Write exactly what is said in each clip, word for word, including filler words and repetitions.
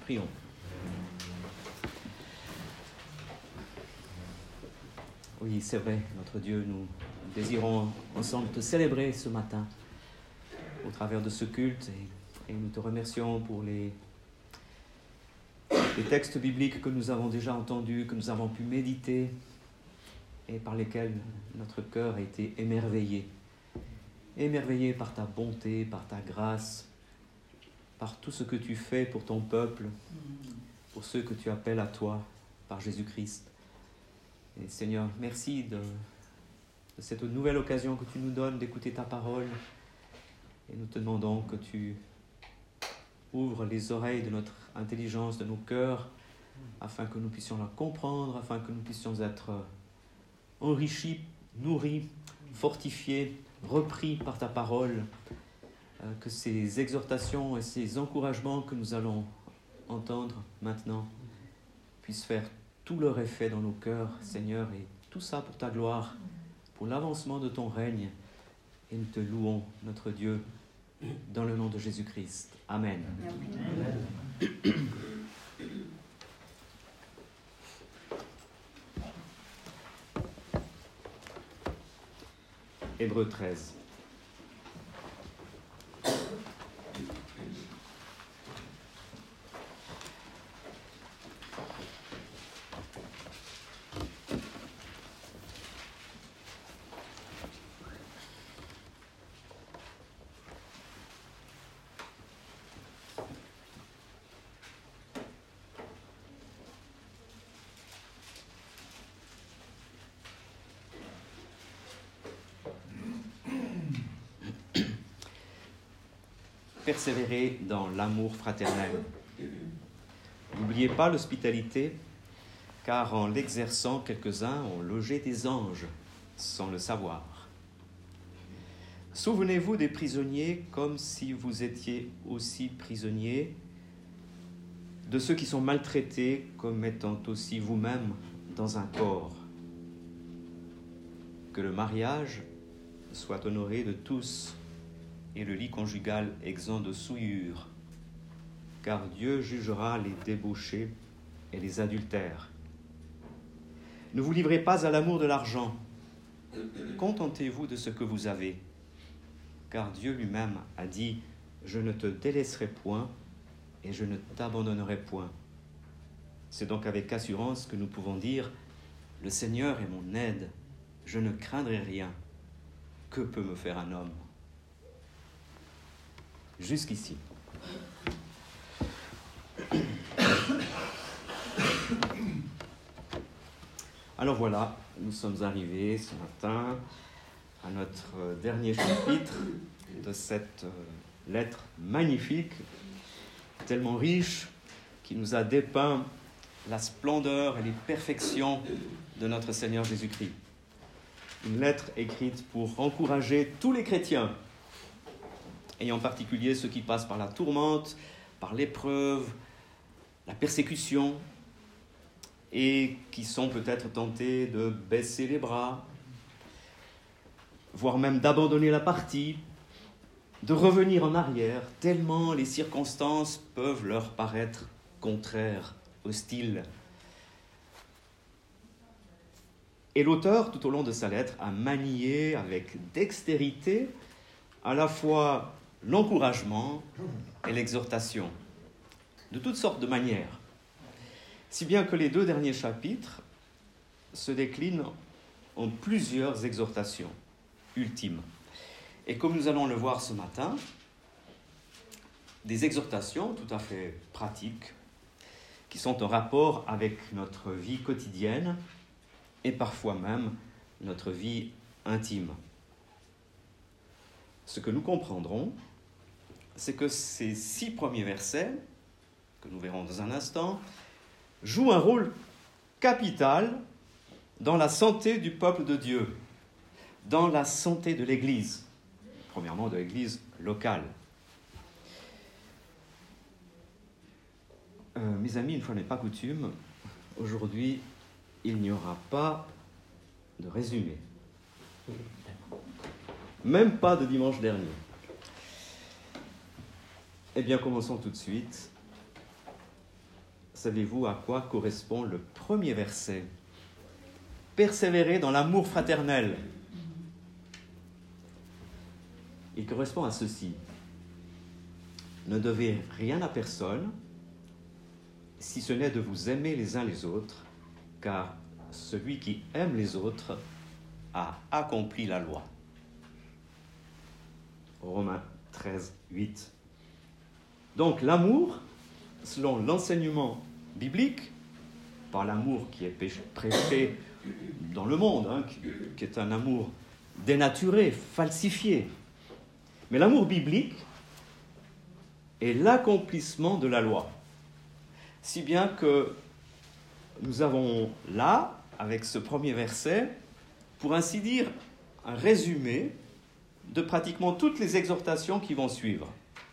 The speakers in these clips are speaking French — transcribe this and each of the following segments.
Prions. Oui, c'est vrai, notre Dieu, nous désirons ensemble te célébrer ce matin au travers de ce culte et, et nous te remercions pour les, les textes bibliques que nous avons déjà entendus, que nous avons pu méditer et par lesquels notre cœur a été émerveillé. Émerveillé par ta bonté, par ta grâce, par tout ce que tu fais pour ton peuple, pour ceux que tu appelles à toi par Jésus-Christ. Et Seigneur, merci de, de cette nouvelle occasion que tu nous donnes d'écouter ta parole. Et nous te demandons que tu ouvres les oreilles de notre intelligence, de nos cœurs, afin que nous puissions la comprendre, afin que nous puissions être enrichis, nourris, fortifiés, repris par ta parole, euh, que ces exhortations et ces encouragements que nous allons entendre maintenant puissent faire tout leur effet dans nos cœurs, Seigneur, et tout ça pour ta gloire, pour l'avancement de ton règne. Et nous te louons, notre Dieu, dans le nom de Jésus-Christ. Amen. Amen. Hébreux treize. Persévérer dans l'amour fraternel. N'oubliez pas l'hospitalité, car en l'exerçant, quelques-uns ont logé des anges sans le savoir. Souvenez-vous des prisonniers comme si vous étiez aussi prisonniers, de ceux qui sont maltraités comme étant aussi vous-même dans un corps. Que le mariage soit honoré de tous, et le lit conjugal exempt de souillure, car Dieu jugera les débauchés et les adultères. Ne vous livrez pas à l'amour de l'argent, contentez-vous de ce que vous avez, car Dieu lui-même a dit « Je ne te délaisserai point et je ne t'abandonnerai point ». C'est donc avec assurance que nous pouvons dire « Le Seigneur est mon aide, je ne craindrai rien. Que peut me faire un homme ?» Jusqu'ici. Alors voilà, nous sommes arrivés ce matin à notre dernier chapitre de cette lettre magnifique, tellement riche, qui nous a dépeint la splendeur et les perfections de notre Seigneur Jésus-Christ. Une lettre écrite pour encourager tous les chrétiens, et en particulier ceux qui passent par la tourmente, par l'épreuve, la persécution, et qui sont peut-être tentés de baisser les bras, voire même d'abandonner la partie, de revenir en arrière, tellement les circonstances peuvent leur paraître contraires, hostiles. Et l'auteur, tout au long de sa lettre, a manié avec dextérité à la fois l'encouragement et l'exhortation, de toutes sortes de manières. Si bien que les deux derniers chapitres se déclinent en plusieurs exhortations ultimes. Et comme nous allons le voir ce matin, des exhortations tout à fait pratiques, qui sont en rapport avec notre vie quotidienne et parfois même notre vie intime. Ce que nous comprendrons, c'est que ces six premiers versets, que nous verrons dans un instant, jouent un rôle capital dans la santé du peuple de Dieu, dans la santé de l'Église, premièrement de l'Église locale. Euh, mes amis, une fois n'est pas coutume, aujourd'hui, il n'y aura pas de résumé. Même pas de dimanche dernier. Eh bien, commençons tout de suite savez-vous à quoi correspond le premier verset? Persévérer dans l'amour fraternel. Il correspond à ceci. Ne devez rien à personne, si ce n'est de vous aimer les uns les autres, car celui qui aime les autres a accompli la loi. Romains treize, huit. Donc l'amour, selon l'enseignement biblique, par l'amour qui est prêché dans le monde, hein, qui, qui est un amour dénaturé, falsifié. Mais l'amour biblique est l'accomplissement de la loi. Si bien que nous avons là, avec ce premier verset, pour ainsi dire, un résumé de pratiquement toutes les exhortations qui vont suivre.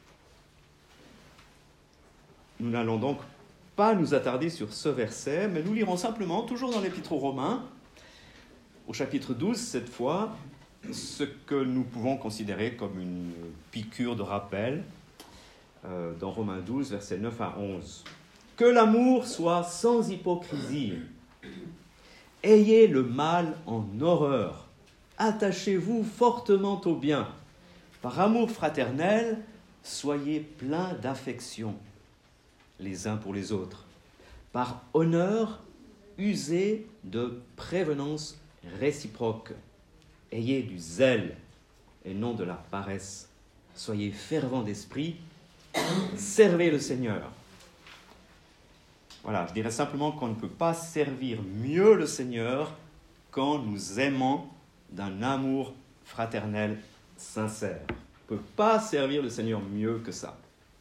Nous n'allons donc pas nous attarder sur ce verset, mais nous lirons simplement, toujours dans l'Épître aux Romains, au chapitre douze, cette fois, ce que nous pouvons considérer comme une piqûre de rappel, euh, dans Romains douze, versets neuf à onze. « Que l'amour soit sans hypocrisie. Ayez le mal en horreur. Attachez-vous fortement au bien. Par amour fraternel, soyez pleins d'affection les uns pour les autres. Par honneur, usez de prévenance réciproque. Ayez du zèle et non de la paresse. Soyez fervents d'esprit. Servez le Seigneur. » Voilà, je dirais simplement qu'on ne peut pas servir mieux le Seigneur quand nous aimons d'un amour fraternel sincère. On ne peut pas servir le Seigneur mieux que ça.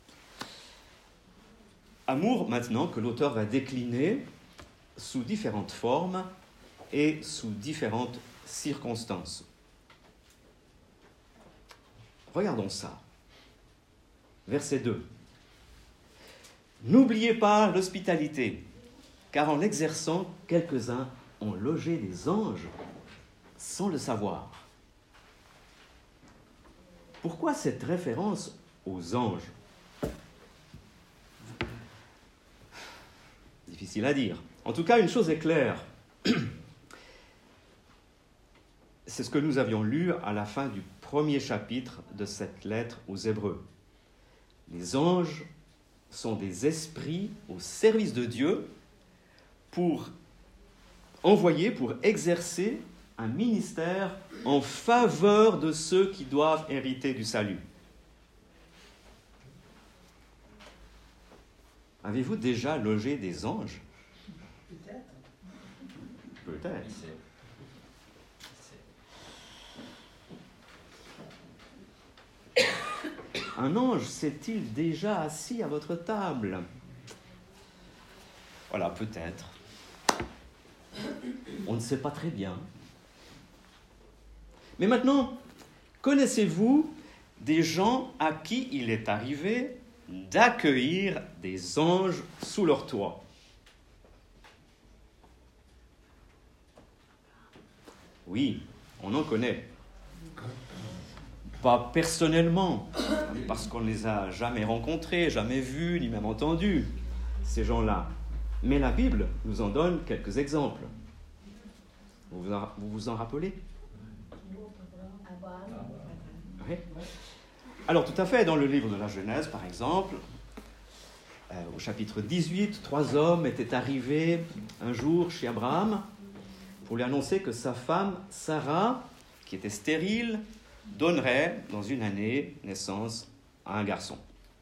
Amour, maintenant, que l'auteur va décliner sous différentes formes et sous différentes circonstances. Regardons ça. Verset deux. N'oubliez pas l'hospitalité, car en l'exerçant, quelques-uns ont logé des anges sans le savoir. Pourquoi cette référence aux anges? Difficile à dire. En tout cas, une chose est claire. C'est ce que nous avions lu à la fin du premier chapitre de cette lettre aux Hébreux. Les anges sont des esprits au service de Dieu pour envoyer, pour exercer un ministère en faveur de ceux qui doivent hériter du salut. Avez-vous déjà logé des anges? Peut-être. Peut-être. Un ange s'est-il déjà assis à votre table? Voilà, peut-être. On ne sait pas très bien. Mais maintenant, connaissez-vous des gens à qui il est arrivé d'accueillir des anges sous leur toit? Oui, on en connaît. Pas personnellement, parce qu'on ne les a jamais rencontrés, jamais vus, ni même entendus, ces gens-là. Mais la Bible nous en donne quelques exemples. Vous vous en, vous vous en rappelez? Oui. Alors, tout à fait, dans le livre de la Genèse, par exemple, euh, au chapitre dix-huit, trois hommes étaient arrivés un jour chez Abraham pour lui annoncer que sa femme, Sarah, qui était stérile, donnerait dans une année naissance à un garçon.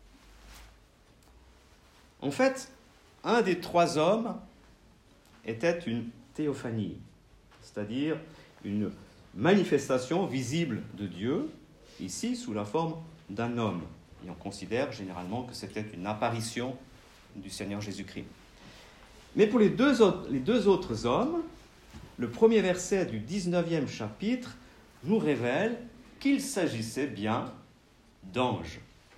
En fait, un des trois hommes était une théophanie, c'est-à-dire une manifestation visible de Dieu, ici sous la forme d'un homme. Et on considère généralement que c'était une apparition du Seigneur Jésus-Christ. Mais pour les deux autres, les deux autres hommes, le premier verset du dix-neuvième chapitre nous révèle qu'il s'agissait bien d'anges.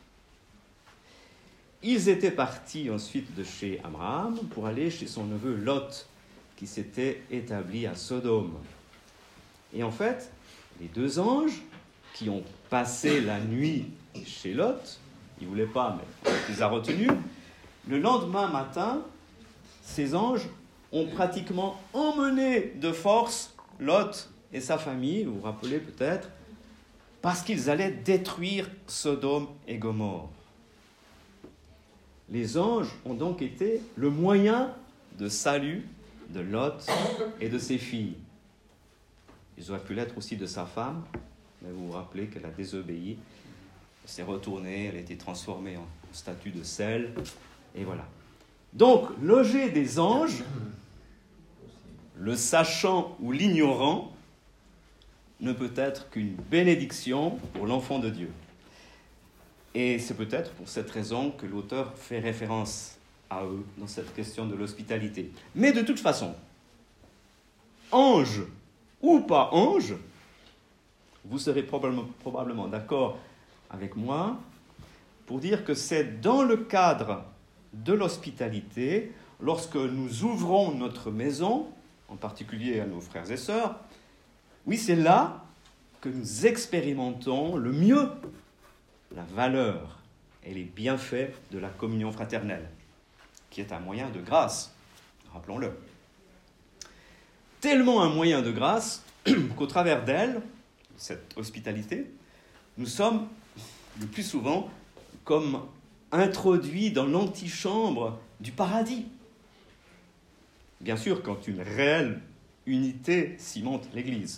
Ils étaient partis ensuite de chez Abraham pour aller chez son neveu Lot, qui s'était établi à Sodome. Et en fait, les deux anges qui ont passé la nuit chez Lot, ils ne voulaient pas, mais on les a retenus, le lendemain matin ces anges ont pratiquement emmené de force Lot et sa famille, vous vous rappelez peut-être, parce qu'ils allaient détruire Sodome et Gomorrhe. Les anges ont donc été le moyen de salut de Lot et de ses filles. Ils auraient pu l'être aussi de sa femme, mais vous vous rappelez qu'elle a désobéi, elle s'est retournée, elle a été transformée en statue de sel, et voilà. Donc, loger des anges, le sachant ou l'ignorant, ne peut être qu'une bénédiction pour l'enfant de Dieu. Et c'est peut-être pour cette raison que l'auteur fait référence à eux dans cette question de l'hospitalité. Mais de toute façon, ange ou pas ange, vous serez probablement, probablement d'accord avec moi pour dire que c'est dans le cadre de l'hospitalité, lorsque nous ouvrons notre maison, en particulier à nos frères et sœurs, oui, c'est là que nous expérimentons le mieux la valeur et les bienfaits de la communion fraternelle, qui est un moyen de grâce, rappelons-le. Tellement un moyen de grâce qu'au travers d'elle, cette hospitalité, nous sommes le plus souvent comme introduits dans l'antichambre du paradis. Bien sûr, quand une réelle unité cimente l'Église.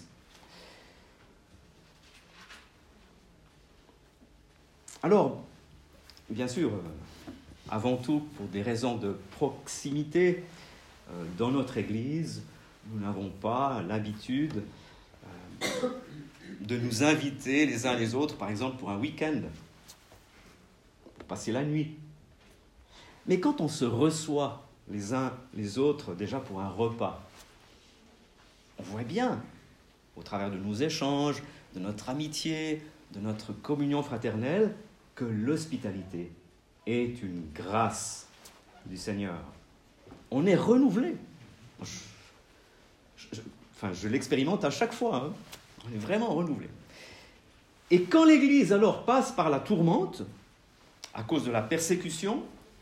Alors, bien sûr, avant tout, pour des raisons de proximité, euh, dans notre Église, nous n'avons pas l'habitude euh, de nous inviter les uns les autres, par exemple, pour un week-end, pour passer la nuit. Mais quand on se reçoit les uns les autres, déjà pour un repas, on voit bien, au travers de nos échanges, de notre amitié, de notre communion fraternelle, que l'hospitalité est une grâce du Seigneur. On est renouvelé. Je, je, enfin, je l'expérimente à chaque fois. Hein. On est vraiment renouvelé. Et quand l'Église alors passe par la tourmente, à cause de la persécution,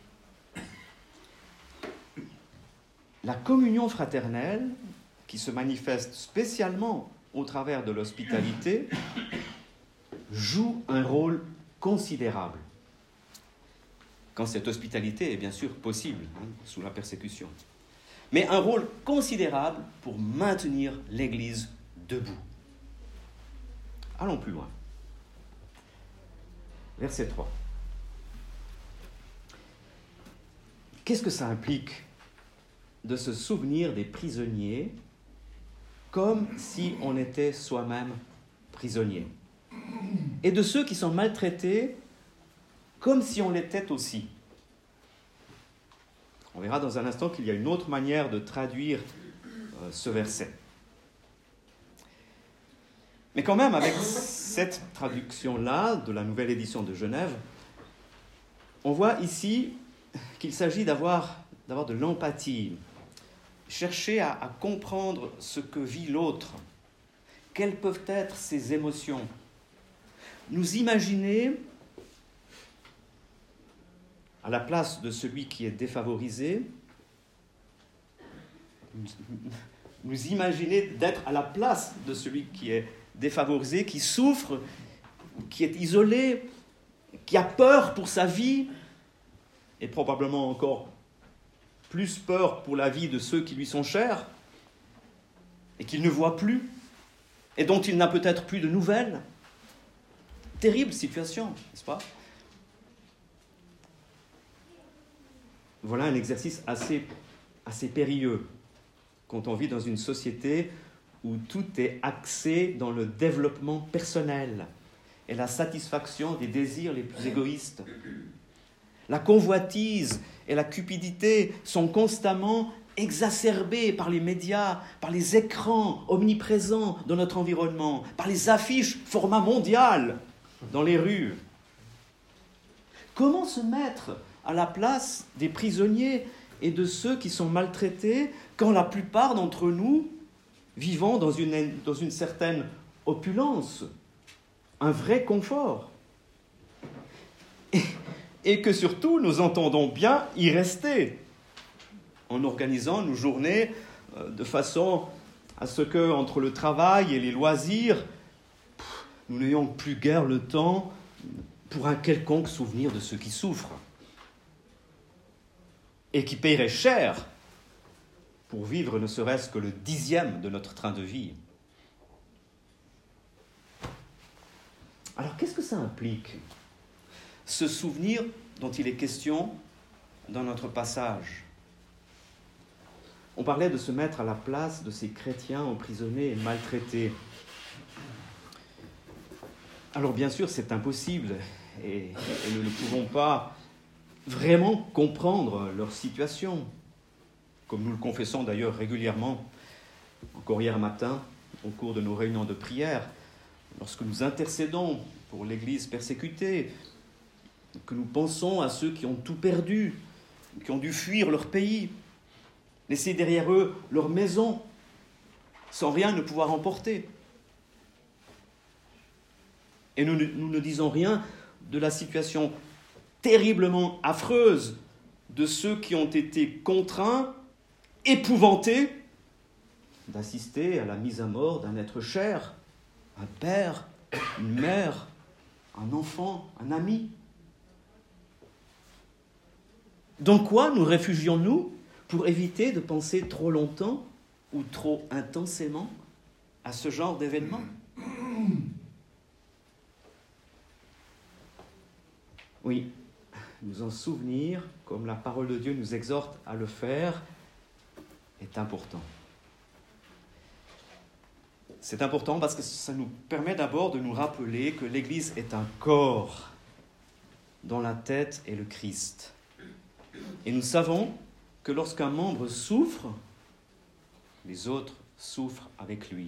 la communion fraternelle, qui se manifeste spécialement au travers de l'hospitalité, joue un rôle considérable. Quand cette hospitalité est bien sûr possible, hein, sous la persécution. Mais un rôle considérable pour maintenir l'Église debout. Allons plus loin. Verset trois. Qu'est-ce que ça implique de se souvenir des prisonniers comme si on était soi-même prisonnier, et de ceux qui sont maltraités comme si on l'était aussi. On verra dans un instant qu'il y a une autre manière de traduire euh, ce verset. Mais quand même, avec cette traduction-là de la nouvelle édition de Genève, on voit ici qu'il s'agit d'avoir, d'avoir de l'empathie, chercher à, à comprendre ce que vit l'autre, quelles peuvent être ses émotions, nous imaginer à la place de celui qui est défavorisé, nous imaginer d'être à la place de celui qui est défavorisé, qui souffre, qui est isolé, qui a peur pour sa vie, et probablement encore plus peur pour la vie de ceux qui lui sont chers, et qu'il ne voit plus, et dont il n'a peut-être plus de nouvelles. Terrible situation, n'est-ce pas ? Voilà un exercice assez, assez périlleux quand on vit dans une société où tout est axé dans le développement personnel et la satisfaction des désirs les plus égoïstes. La convoitise et la cupidité sont constamment exacerbées par les médias, par les écrans omniprésents dans notre environnement, par les affiches format mondial dans les rues. Comment se mettre à la place des prisonniers et de ceux qui sont maltraités quand la plupart d'entre nous vivons dans une, dans une certaine opulence, un vrai confort, et, et que surtout nous entendons bien y rester en organisant nos journées euh, de façon à ce que, entre le travail et les loisirs, pff, nous n'ayons plus guère le temps pour un quelconque souvenir de ceux qui souffrent et qui paieraient cher pour vivre ne serait-ce que le dixième de notre train de vie. Alors, qu'est-ce que ça implique, ce souvenir dont il est question dans notre passage? On parlait de se mettre à la place de ces chrétiens emprisonnés et maltraités. Alors, bien sûr, c'est impossible et, et nous ne pouvons pas vraiment comprendre leur situation, comme nous le confessons d'ailleurs régulièrement, encore hier matin, au cours de nos réunions de prière, lorsque nous intercédons pour l'Église persécutée, que nous pensons à ceux qui ont tout perdu, qui ont dû fuir leur pays, laisser derrière eux leur maison, sans rien ne pouvoir emporter. Et nous, nous ne disons rien de la situation terriblement affreuse de ceux qui ont été contraints, épouvantés, d'assister à la mise à mort d'un être cher, un père, une mère, un enfant, un ami. Dans quoi nous réfugions-nous pour éviter de penser trop longtemps ou trop intensément à ce genre d'événement? Oui, nous en souvenir, comme la parole de Dieu nous exhorte à le faire, est important. C'est important parce que ça nous permet d'abord de nous rappeler que l'Église est un corps dont la tête est le Christ. Et nous savons que lorsqu'un membre souffre, les autres souffrent avec lui.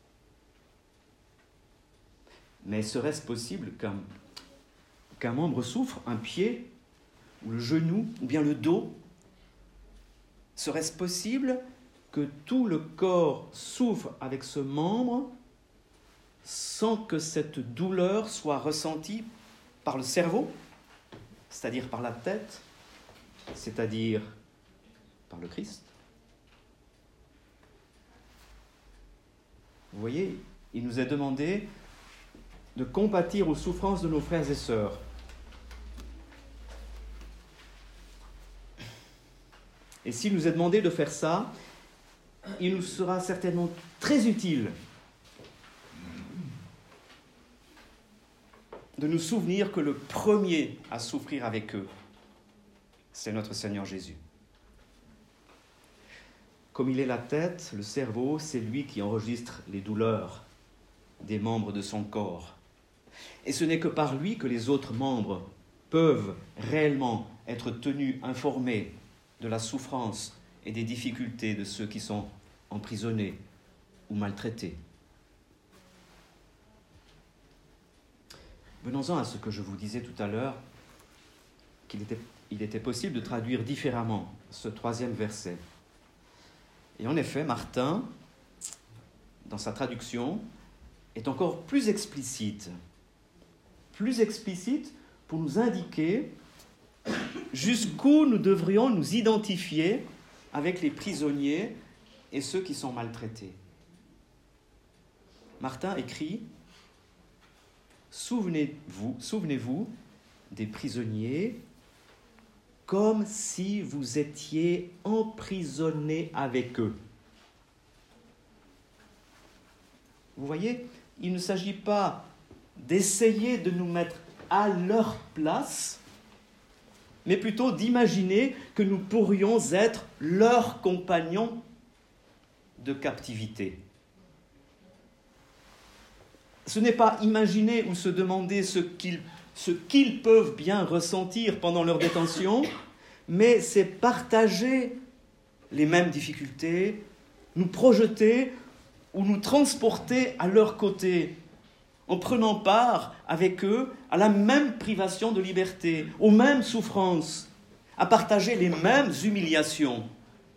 Mais serait-ce possible qu'un, qu'un membre souffre, un pied, ou le genou, ou bien le dos? Serait-ce possible que tout le corps souffre avec ce membre sans que cette douleur soit ressentie par le cerveau, c'est-à-dire par la tête, c'est-à-dire par le Christ? Vous voyez, il nous est demandé de compatir aux souffrances de nos frères et sœurs. Et s'il nous est demandé de faire ça, il nous sera certainement très utile de nous souvenir que le premier à souffrir avec eux, c'est notre Seigneur Jésus. Comme il est la tête, le cerveau, c'est lui qui enregistre les douleurs des membres de son corps. Et ce n'est que par lui que les autres membres peuvent réellement être tenus informés de la souffrance et des difficultés de ceux qui sont emprisonnés ou maltraités. Venons-en à ce que je vous disais tout à l'heure, qu'il était, il était possible de traduire différemment ce troisième verset. Et en effet, Martin, dans sa traduction, est encore plus explicite. Plus explicite pour nous indiquer jusqu'où nous devrions nous identifier avec les prisonniers et ceux qui sont maltraités. Martin écrit « Souvenez-vous, souvenez-vous des prisonniers comme si vous étiez emprisonnés avec eux. » Vous voyez, il ne s'agit pas d'essayer de nous mettre à leur place, mais plutôt d'imaginer que nous pourrions être leurs compagnons de captivité. Ce n'est pas imaginer ou se demander ce qu'ils, ce qu'ils peuvent bien ressentir pendant leur détention, mais c'est partager les mêmes difficultés, nous projeter ou nous transporter à leur côté, en prenant part avec eux à la même privation de liberté, aux mêmes souffrances, à partager les mêmes humiliations,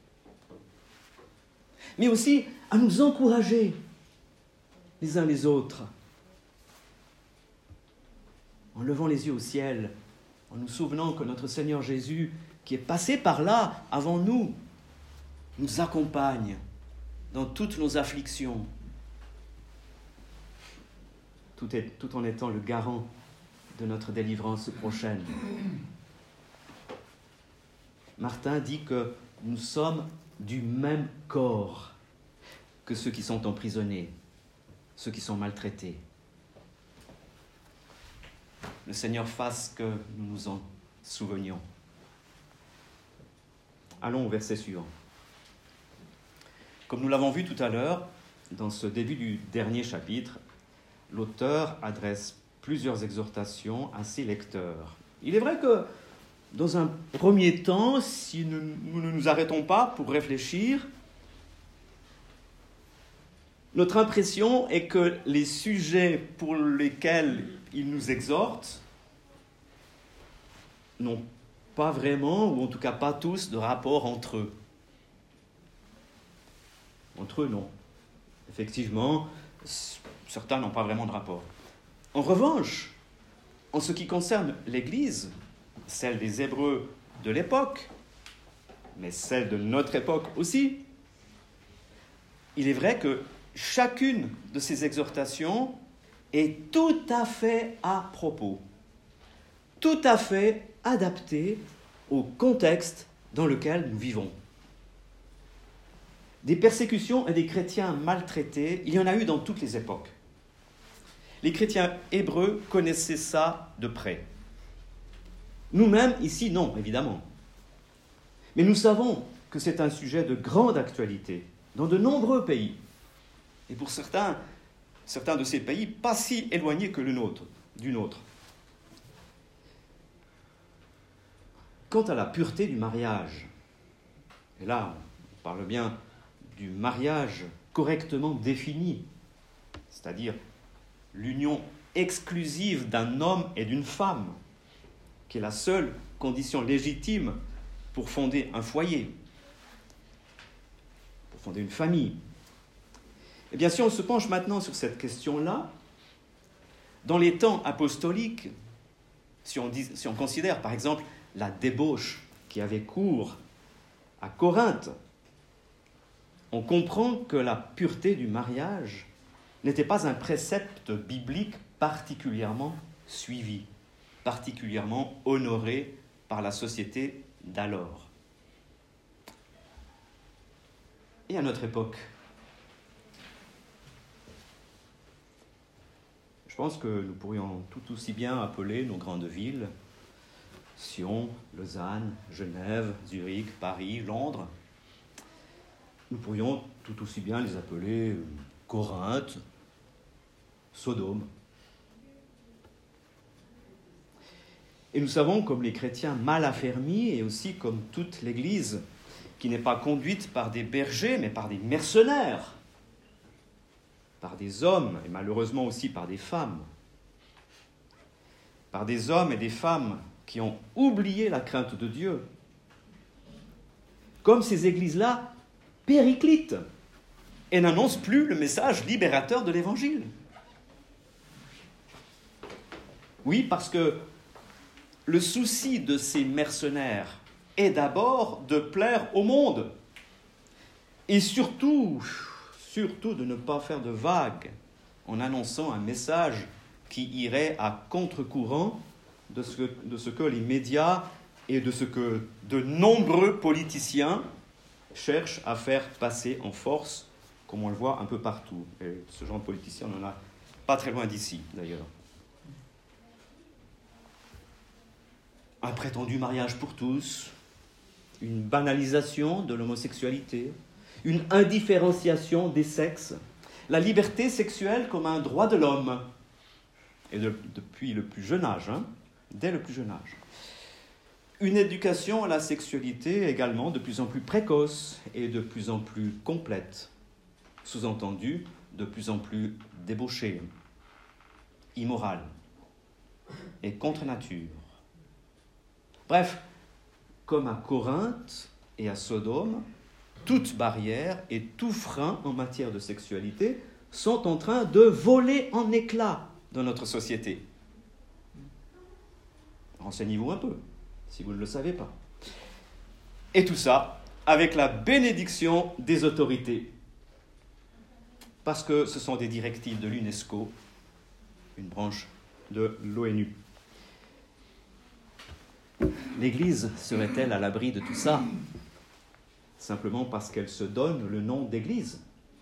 mais aussi à nous encourager les uns les autres, en levant les yeux au ciel, en nous souvenant que notre Seigneur Jésus, qui est passé par là avant nous, nous accompagne dans toutes nos afflictions, tout, est, tout en étant le garant de notre délivrance prochaine. Martin dit que nous sommes du même corps que ceux qui sont emprisonnés, ceux qui sont maltraités. Le Seigneur fasse que nous nous en souvenions. Allons au verset suivant. Comme nous l'avons vu tout à l'heure, dans ce début du dernier chapitre, l'auteur adresse plusieurs exhortations à ses lecteurs. Il est vrai que, dans un premier temps, si nous, nous ne nous arrêtons pas pour réfléchir, notre impression est que les sujets pour lesquels il nous exhorte n'ont pas vraiment, ou en tout cas pas tous, de rapport entre eux. Entre eux, non. Effectivement, certains n'ont pas vraiment de rapport. En revanche, en ce qui concerne l'Église, celle des Hébreux de l'époque, mais celle de notre époque aussi, il est vrai que chacune de ces exhortations est tout à fait à propos, tout à fait adaptée au contexte dans lequel nous vivons. Des persécutions et des chrétiens maltraités, il y en a eu dans toutes les époques. Les chrétiens hébreux connaissaient ça de près. Nous-mêmes, ici, non, évidemment. Mais nous savons que c'est un sujet de grande actualité dans de nombreux pays. Et pour certains, certains de ces pays, pas si éloignés que le nôtre, du nôtre. Quant à la pureté du mariage, et là, on parle bien du mariage correctement défini, c'est-à-dire l'union exclusive d'un homme et d'une femme, qui est la seule condition légitime pour fonder un foyer, pour fonder une famille. Eh bien, si on se penche maintenant sur cette question-là, dans les temps apostoliques, si on, dit, si on considère par exemple la débauche qui avait cours à Corinthe, on comprend que la pureté du mariage n'était pas un précepte biblique particulièrement suivi, particulièrement honoré par la société d'alors. Et à notre époque, je pense que nous pourrions tout aussi bien appeler nos grandes villes Sion, Lausanne, Genève, Zurich, Paris, Londres. Nous pourrions tout aussi bien les appeler Corinthe, Sodome. Et nous savons, comme les chrétiens mal affermis, et aussi comme toute l'Église, qui n'est pas conduite par des bergers, mais par des mercenaires, par des hommes, et malheureusement aussi par des femmes, par des hommes et des femmes qui ont oublié la crainte de Dieu, comme ces églises-là périclitent et n'annoncent plus le message libérateur de l'Évangile. Oui, parce que le souci de ces mercenaires est d'abord de plaire au monde et surtout, surtout de ne pas faire de vagues en annonçant un message qui irait à contre-courant de ce, que, de ce que les médias et de ce que de nombreux politiciens cherchent à faire passer en force, comme on le voit un peu partout. Et ce genre de politiciens, on n'en a pas très loin d'ici, d'ailleurs. Un prétendu mariage pour tous, une banalisation de l'homosexualité, une indifférenciation des sexes, la liberté sexuelle comme un droit de l'homme, et de, depuis le plus jeune âge, hein, dès le plus jeune âge. Une éducation à la sexualité également de plus en plus précoce et de plus en plus complète, sous-entendu de plus en plus débauchée, immorale et contre nature. Bref, comme à Corinthe et à Sodome, toute barrière et tout frein en matière de sexualité sont en train de voler en éclats dans notre société. Renseignez-vous un peu, si vous ne le savez pas. Et tout ça avec la bénédiction des autorités. Parce que ce sont des directives de l'UNESCO, une branche de l'ONU. L'Église serait-elle à l'abri de tout ça, simplement parce qu'elle se donne le nom d'Église?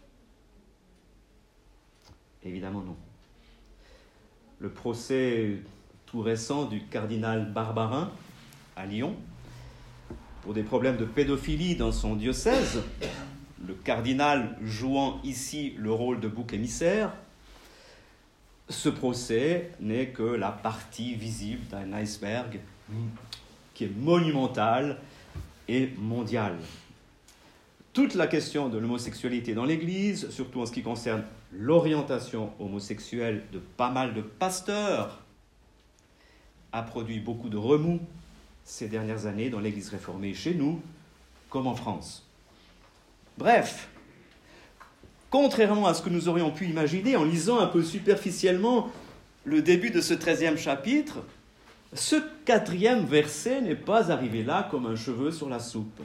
Évidemment non. Le procès tout récent du cardinal Barbarin à Lyon, pour des problèmes de pédophilie dans son diocèse, le cardinal jouant ici le rôle de bouc émissaire, ce procès n'est que la partie visible d'un iceberg qui est monumental et mondial. Toute la question de l'homosexualité dans l'Église, surtout en ce qui concerne l'orientation homosexuelle de pas mal de pasteurs, a produit beaucoup de remous ces dernières années dans l'Église réformée chez nous, comme en France. Bref, contrairement à ce que nous aurions pu imaginer en lisant un peu superficiellement le début de ce treizième chapitre, ce quatrième verset n'est pas arrivé là comme un cheveu sur la soupe.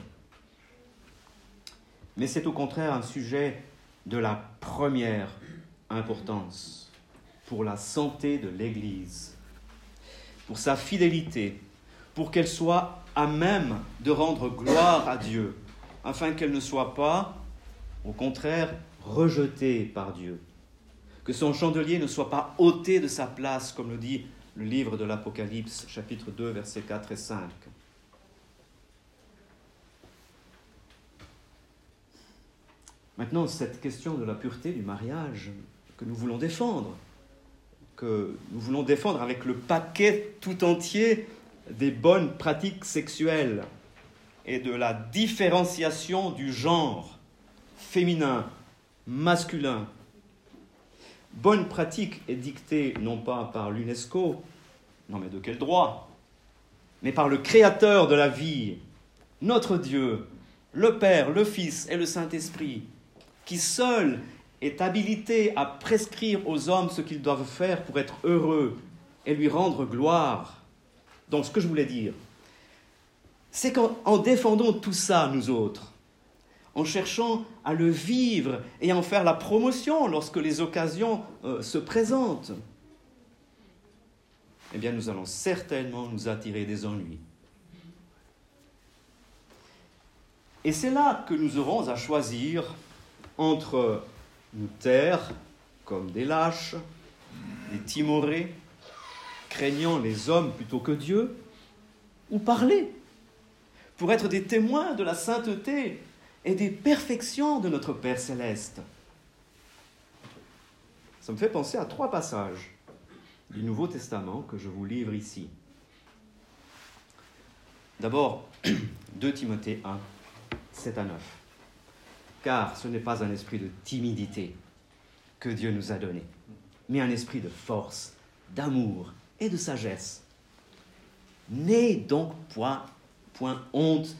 Mais c'est au contraire un sujet de la première importance pour la santé de l'Église, pour sa fidélité, pour qu'elle soit à même de rendre gloire à Dieu, afin qu'elle ne soit pas, au contraire, rejetée par Dieu, que son chandelier ne soit pas ôté de sa place, comme le dit le livre de l'Apocalypse, chapitre deux, versets quatre et cinq. Maintenant, cette question de la pureté du mariage que nous voulons défendre, que nous voulons défendre avec le paquet tout entier des bonnes pratiques sexuelles et de la différenciation du genre féminin, masculin. Bonne pratique est dictée non pas par l'UNESCO, non mais de quel droit, mais par le Créateur de la vie, notre Dieu, le Père, le Fils et le Saint-Esprit, qui seul est habilité à prescrire aux hommes ce qu'ils doivent faire pour être heureux et lui rendre gloire. Donc ce que je voulais dire, c'est qu'en en défendant tout ça, nous autres, en cherchant à le vivre et à en faire la promotion lorsque les occasions euh, se présentent, eh bien nous allons certainement nous attirer des ennuis. Et c'est là que nous aurons à choisir entre nous taire comme des lâches, des timorés, craignant les hommes plutôt que Dieu, ou parler, pour être des témoins de la sainteté et des perfections de notre Père céleste. Ça me fait penser à trois passages du Nouveau Testament que je vous livre ici. D'abord, deux Timothée un, sept à neuf. Car ce n'est pas un esprit de timidité que Dieu nous a donné, mais un esprit de force, d'amour et de sagesse. N'ayez donc point, point honte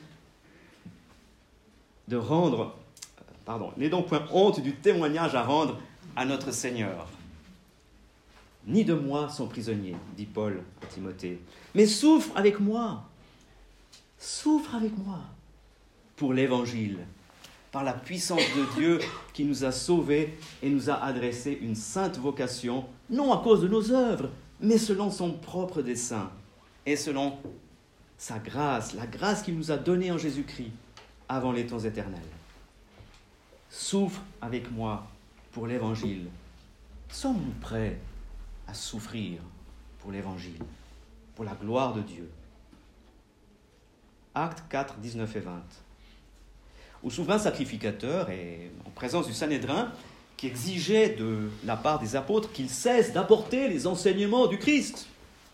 de rendre, pardon, n'ayez donc point honte du témoignage à rendre à notre Seigneur. Ni de moi son prisonnier, dit Paul à Timothée, mais souffre avec moi, souffre avec moi pour l'Évangile, par la puissance de Dieu qui nous a sauvés et nous a adressé une sainte vocation, non à cause de nos œuvres, mais selon son propre dessein et selon sa grâce, la grâce qu'il nous a donnée en Jésus-Christ avant les temps éternels. Souffre avec moi pour l'Évangile. Sommes-nous prêts à souffrir pour l'Évangile, pour la gloire de Dieu? Actes quatre, dix-neuf et vingt. Au souverain sacrificateur et en présence du Sanhédrin qui exigeait de la part des apôtres qu'ils cessent d'apporter les enseignements du Christ.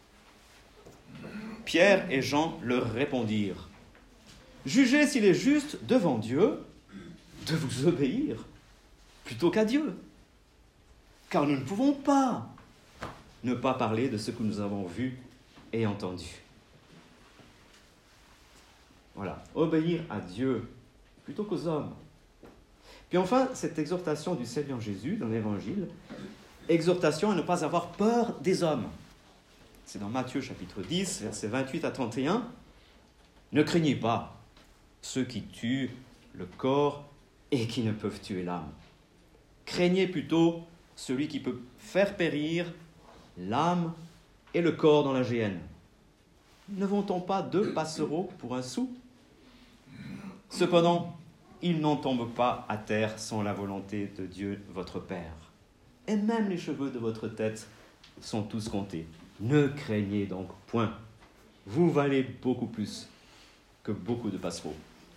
Pierre et Jean leur répondirent : « Jugez s'il est juste devant Dieu de vous obéir plutôt qu'à Dieu, car nous ne pouvons pas ne pas parler de ce que nous avons vu et entendu. » Voilà, obéir à Dieu plutôt qu'aux hommes. Puis enfin, cette exhortation du Seigneur Jésus dans l'Évangile, exhortation à ne pas avoir peur des hommes. C'est dans Matthieu chapitre dix, versets vingt-huit à trente et un. « Ne craignez pas, ceux qui tuent le corps et qui ne peuvent tuer l'âme. Craignez plutôt celui qui peut faire périr l'âme et le corps dans la géhenne. Ne vend-on pas deux passereaux pour un sou? Cependant, ils n'en tombent pas à terre sans la volonté de Dieu votre Père. Et même les cheveux de votre tête sont tous comptés. Ne craignez donc point. Vous valez beaucoup plus que beaucoup de passereaux.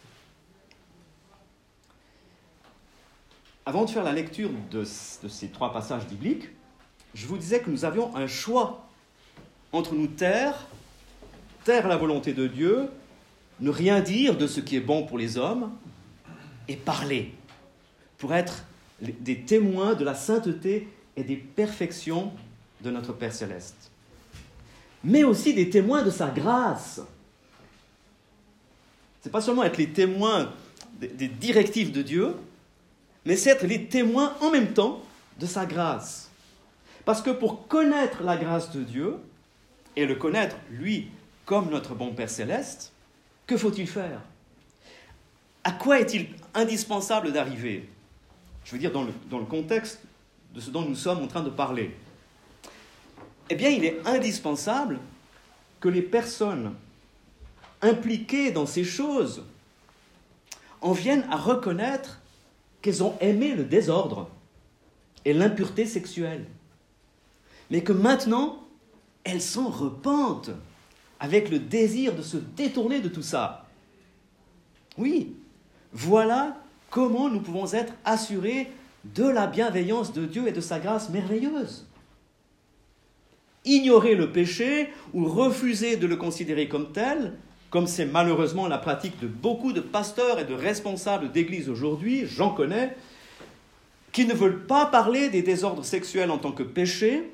Avant de faire la lecture de, de ces trois passages bibliques, je vous disais que nous avions un choix entre nous taire, taire la volonté de Dieu, ne rien dire de ce qui est bon pour les hommes, et parler, pour être des témoins de la sainteté et des perfections de notre Père Céleste. Mais aussi des témoins de sa grâce. Ce n'est pas seulement être les témoins des, des directives de Dieu, mais c'est être les témoins en même temps de sa grâce. Parce que pour connaître la grâce de Dieu, et le connaître, lui, comme notre bon Père Céleste, que faut-il faire? À quoi est-il indispensable d'arriver? Je veux dire, dans le, dans le contexte de ce dont nous sommes en train de parler. Eh bien, il est indispensable que les personnes impliquées dans ces choses en viennent à reconnaître qu'elles ont aimé le désordre et l'impureté sexuelle, mais que maintenant, elles s'en repentent avec le désir de se détourner de tout ça. Oui, voilà comment nous pouvons être assurés de la bienveillance de Dieu et de sa grâce merveilleuse. Ignorer le péché ou refuser de le considérer comme tel, comme c'est malheureusement la pratique de beaucoup de pasteurs et de responsables d'église aujourd'hui, j'en connais, qui ne veulent pas parler des désordres sexuels en tant que péché,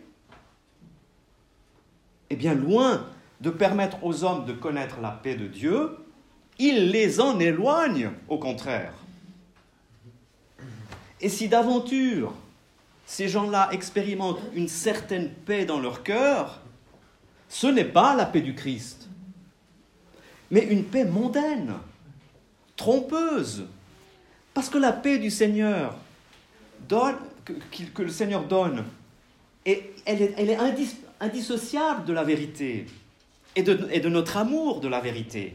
eh bien, loin de permettre aux hommes de connaître la paix de Dieu, ils les en éloignent, au contraire. Et si d'aventure, ces gens-là expérimentent une certaine paix dans leur cœur, ce n'est pas la paix du Christ, mais une paix mondaine, trompeuse. Parce que la paix du Seigneur, donne, que, que le Seigneur donne, et elle est, elle est indis, indissociable de la vérité et de, et de notre amour de la vérité.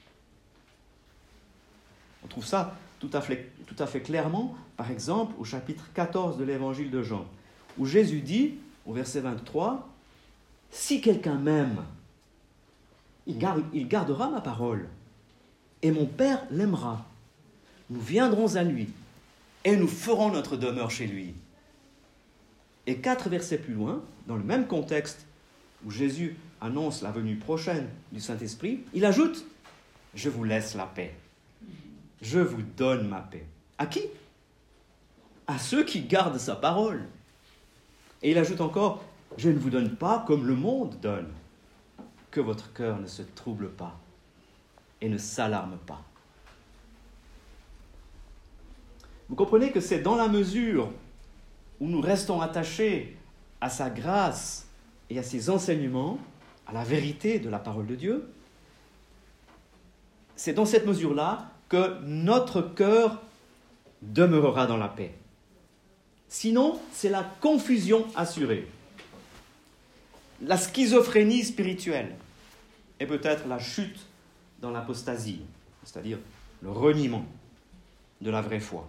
On trouve ça tout à fait, tout à fait clairement, par exemple, au chapitre quatorze de l'évangile de Jean, où Jésus dit, au verset vingt-trois, « Si quelqu'un m'aime, il, garde, il gardera ma parole, et mon Père l'aimera. Nous viendrons à lui, et nous ferons notre demeure chez lui. » Et quatre versets plus loin, dans le même contexte où Jésus annonce la venue prochaine du Saint-Esprit, il ajoute « Je vous laisse la paix. Je vous donne ma paix. » À qui? À ceux qui gardent sa parole. Et il ajoute encore « Je ne vous donne pas comme le monde donne. Que votre cœur ne se trouble pas et ne s'alarme pas. » Vous comprenez que c'est dans la mesure où nous restons attachés à sa grâce et à ses enseignements, à la vérité de la parole de Dieu, c'est dans cette mesure-là que notre cœur demeurera dans la paix. Sinon, c'est la confusion assurée, la schizophrénie spirituelle et peut-être la chute dans l'apostasie, c'est-à-dire le reniement de la vraie foi.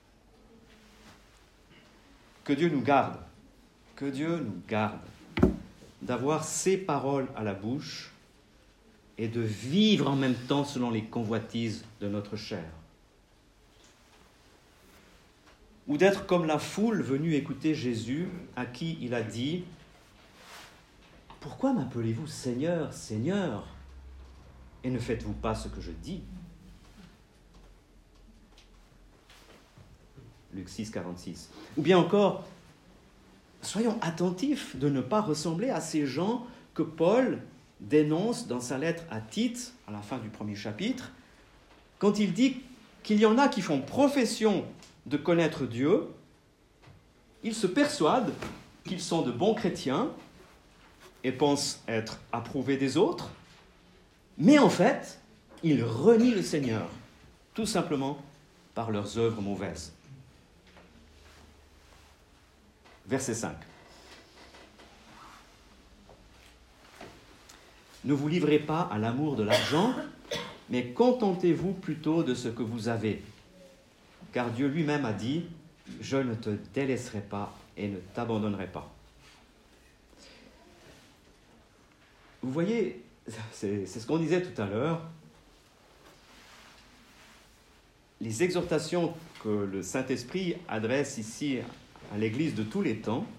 Que Dieu nous garde, que Dieu nous garde d'avoir ses paroles à la bouche et de vivre en même temps selon les convoitises de notre chair. Ou d'être comme la foule venue écouter Jésus, à qui il a dit « Pourquoi m'appelez-vous Seigneur, Seigneur, et ne faites-vous pas ce que je dis ?» Luc six, quarante-six. Ou bien encore, soyons attentifs de ne pas ressembler à ces gens que Paul dénonce dans sa lettre à Tite, à la fin du premier chapitre, quand il dit qu'il y en a qui font profession de connaître Dieu, ils se persuadent qu'ils sont de bons chrétiens et pensent être approuvés des autres, mais en fait, ils renient le Seigneur tout simplement par leurs œuvres mauvaises. Verset cinq. Ne vous livrez pas à l'amour de l'argent, mais contentez-vous plutôt de ce que vous avez. Car Dieu lui-même a dit, « Je ne te délaisserai pas et ne t'abandonnerai pas. » Vous voyez, c'est, c'est ce qu'on disait tout à l'heure. Les exhortations que le Saint-Esprit adresse ici à l'Église de tous les temps,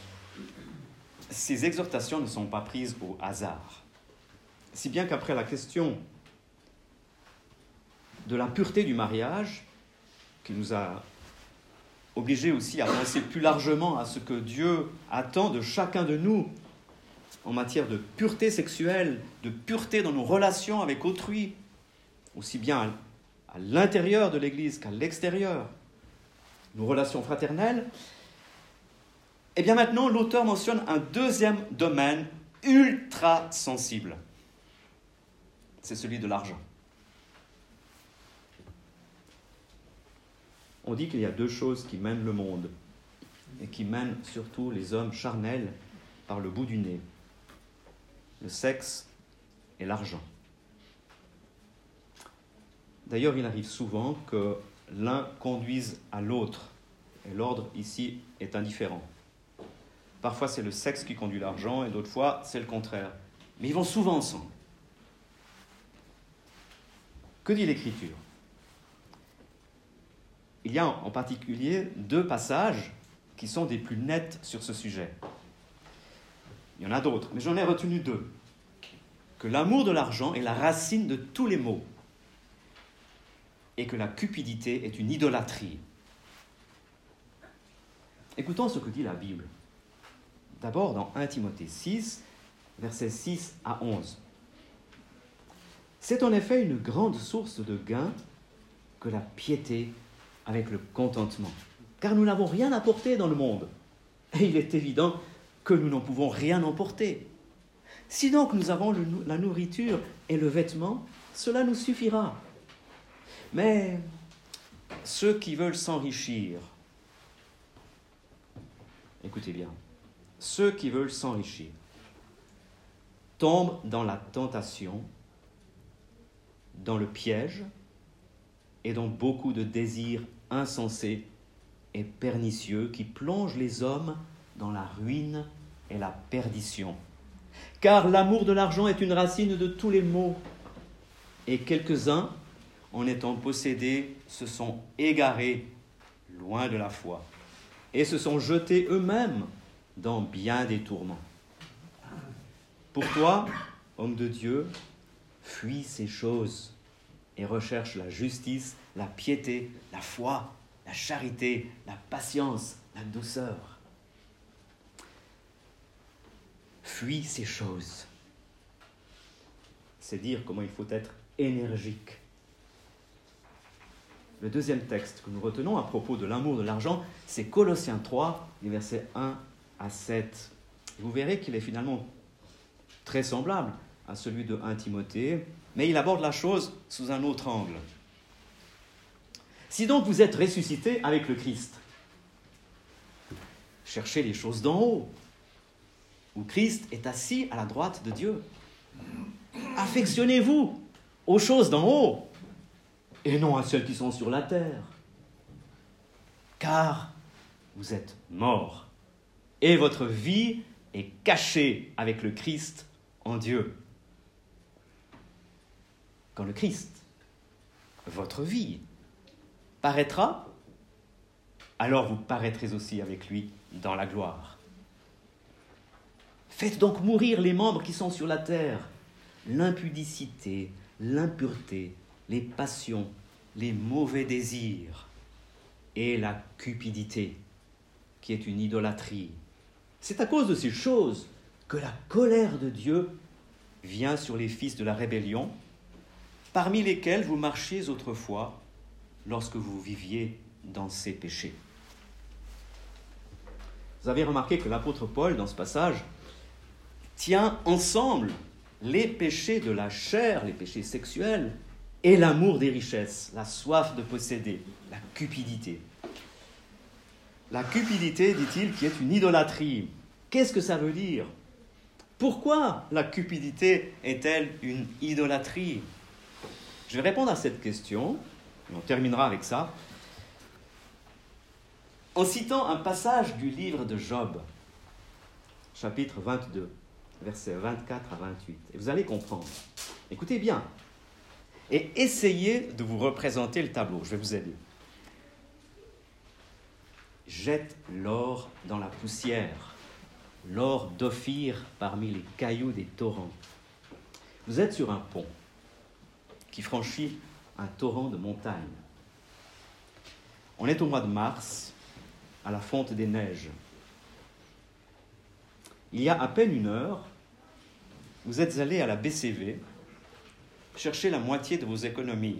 ces exhortations ne sont pas prises au hasard. Si bien qu'après la question de la pureté du mariage, qui nous a obligés aussi à penser plus largement à ce que Dieu attend de chacun de nous en matière de pureté sexuelle, de pureté dans nos relations avec autrui, aussi bien à l'intérieur de l'Église qu'à l'extérieur, nos relations fraternelles, et bien maintenant l'auteur mentionne un deuxième domaine ultra sensible. C'est celui de l'argent. On dit qu'il y a deux choses qui mènent le monde et qui mènent surtout les hommes charnels par le bout du nez. Le sexe et l'argent. D'ailleurs, il arrive souvent que l'un conduise à l'autre, et l'ordre ici est indifférent. Parfois, c'est le sexe qui conduit l'argent, et d'autres fois, c'est le contraire. Mais ils vont souvent ensemble. Que dit l'Écriture ? Il y a en particulier deux passages qui sont des plus nets sur ce sujet. Il y en a d'autres, mais j'en ai retenu deux. Que l'amour de l'argent est la racine de tous les maux et que la cupidité est une idolâtrie. Écoutons ce que dit la Bible. D'abord dans premier Timothée six, versets six à onze. C'est en effet une grande source de gain que la piété avec le contentement, car nous n'avons rien apporté dans le monde, et il est évident que nous n'en pouvons rien emporter. Si donc nous avons le, la nourriture et le vêtement, cela nous suffira. Mais ceux qui veulent s'enrichir, écoutez bien, ceux qui veulent s'enrichir tombent dans la tentation, dans le piège et dans beaucoup de désirs insensés et pernicieux qui plongent les hommes dans la ruine et la perdition. Car l'amour de l'argent est une racine de tous les maux, et quelques-uns, en étant possédés, se sont égarés loin de la foi et se sont jetés eux-mêmes dans bien des tourments. Pour toi, homme de Dieu, fuis ces choses et recherche la justice, la piété, la foi, la charité, la patience, la douceur. Fuis ces choses. C'est dire comment il faut être énergique. Le deuxième texte que nous retenons à propos de l'amour de l'argent, c'est Colossiens trois, les versets un à sept. Vous verrez qu'il est finalement très semblable à celui de premier Timothée, mais il aborde la chose sous un autre angle. Si donc vous êtes ressuscités avec le Christ, cherchez les choses d'en haut, où Christ est assis à la droite de Dieu. Affectionnez-vous aux choses d'en haut, et non à celles qui sont sur la terre. Car vous êtes morts, et votre vie est cachée avec le Christ en Dieu. Quand le Christ, votre vie, paraîtra, alors vous paraîtrez aussi avec lui dans la gloire. Faites donc mourir les membres qui sont sur la terre, l'impudicité, l'impureté, les passions, les mauvais désirs et la cupidité, qui est une idolâtrie. C'est à cause de ces choses que la colère de Dieu vient sur les fils de la rébellion, parmi lesquels vous marchiez autrefois lorsque vous viviez dans ces péchés. Vous avez remarqué que l'apôtre Paul, dans ce passage, tient ensemble les péchés de la chair, les péchés sexuels, et l'amour des richesses, la soif de posséder, la cupidité. La cupidité, dit-il, qui est une idolâtrie. Qu'est-ce que ça veut dire ? Pourquoi la cupidité est-elle une idolâtrie ? Je vais répondre à cette question, et on terminera avec ça, en citant un passage du livre de Job, chapitre vingt-deux, versets vingt-quatre à vingt-huit. Et vous allez comprendre. Écoutez bien. Et essayez de vous représenter le tableau. Je vais vous aider. Jette l'or dans la poussière, l'or d'Ophir parmi les cailloux des torrents. Vous êtes sur un pont qui franchit un torrent de montagne. On est au mois de mars, à la fonte des neiges. Il y a à peine une heure, vous êtes allé à la B C V chercher la moitié de vos économies.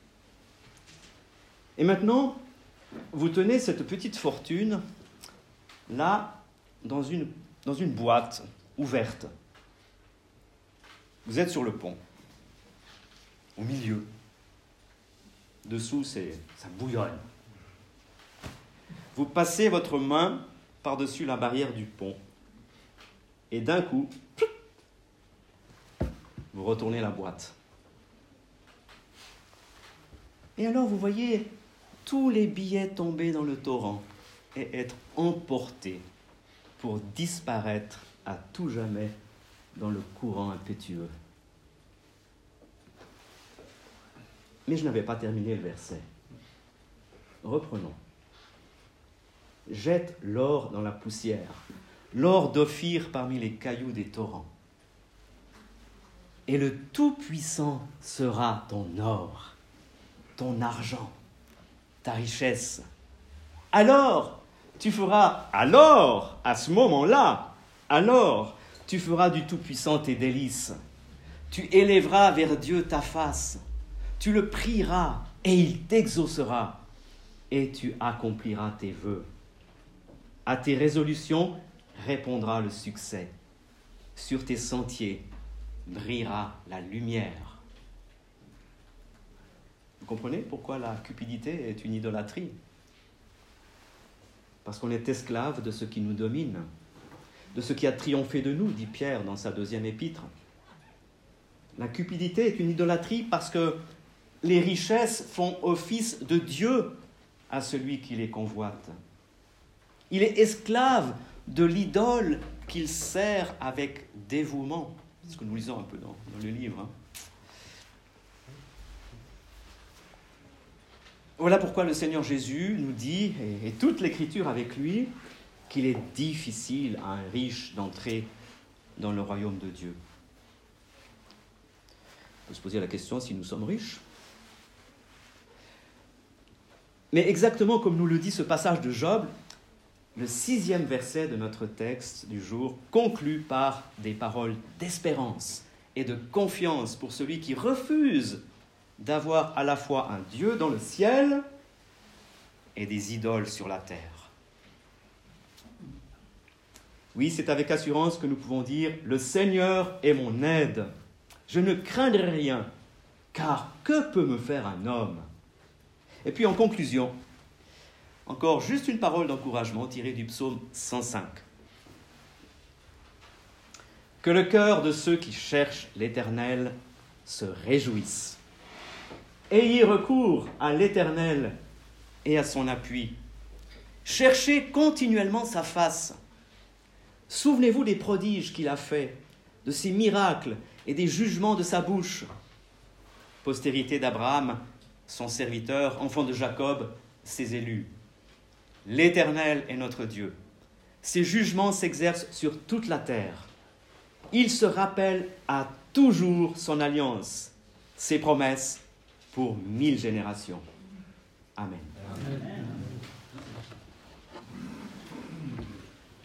Et maintenant, vous tenez cette petite fortune là, dans une, dans une boîte ouverte. Vous êtes sur le pont, au milieu. Dessous, c'est, ça bouillonne. Vous passez votre main par-dessus la barrière du pont. Et d'un coup, vous retournez la boîte. Et alors vous voyez tous les billets tomber dans le torrent et être emportés pour disparaître à tout jamais dans le courant impétueux. Mais je n'avais pas terminé le verset. Reprenons. Jette l'or dans la poussière, l'or d'Ophir parmi les cailloux des torrents. Et le Tout-Puissant sera ton or, ton argent, ta richesse. Alors, tu feras, alors, à ce moment-là, alors, tu feras du Tout-Puissant tes délices. Tu élèveras vers Dieu ta face. Tu le prieras et il t'exaucera. Et tu accompliras tes vœux. À tes résolutions répondra le succès. Sur tes sentiers brillera la lumière. Vous comprenez pourquoi la cupidité est une idolâtrie ? Parce qu'on est esclave de ce qui nous domine, de ce qui a triomphé de nous, dit Pierre dans sa deuxième épître. La cupidité est une idolâtrie parce que les richesses font office de Dieu à celui qui les convoite. Il est esclave de l'idole qu'il sert avec dévouement. C'est ce que nous lisons un peu dans, dans le livre. Hein. Voilà pourquoi le Seigneur Jésus nous dit, et, et toute l'Écriture avec lui, qu'il est difficile à un riche d'entrer dans le royaume de Dieu. On peut se poser la question si nous sommes riches. Mais exactement comme nous le dit ce passage de Job, le sixième verset de notre texte du jour conclut par des paroles d'espérance et de confiance pour celui qui refuse d'avoir à la fois un Dieu dans le ciel et des idoles sur la terre. Oui, c'est avec assurance que nous pouvons dire « Le Seigneur est mon aide. Je ne craindrai rien, car que peut me faire un homme ?» Et puis en conclusion, encore juste une parole d'encouragement tirée du psaume cent cinq. Que le cœur de ceux qui cherchent l'Éternel se réjouisse. Ayez recours à l'Éternel et à son appui. Cherchez continuellement sa face. Souvenez-vous des prodiges qu'il a faits, de ses miracles et des jugements de sa bouche. Postérité d'Abraham, son serviteur, enfant de Jacob, ses élus. L'Éternel est notre Dieu. Ses jugements s'exercent sur toute la terre. Il se rappelle à toujours son alliance, ses promesses pour mille générations. Amen. Amen.